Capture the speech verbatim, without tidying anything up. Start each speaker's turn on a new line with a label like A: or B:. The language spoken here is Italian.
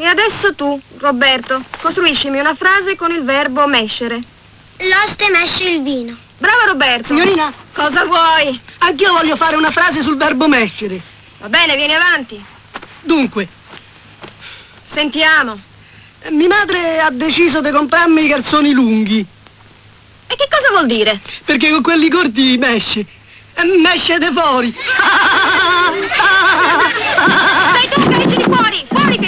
A: E adesso tu, Roberto, costruiscimi una frase con il verbo mescere.
B: L'oste mesce il vino.
A: Bravo Roberto.
C: Signorina?
A: Cosa vuoi?
C: Anch'io voglio fare una frase sul verbo mescere.
A: Va bene, vieni avanti.
C: Dunque.
A: Sentiamo.
C: Mia madre ha deciso di comprarmi i calzoni lunghi.
A: E che cosa vuol dire?
C: Perché con quelli corti mesce. Mesce de fuori.
A: Sei tu che esci di fuori! Fuori!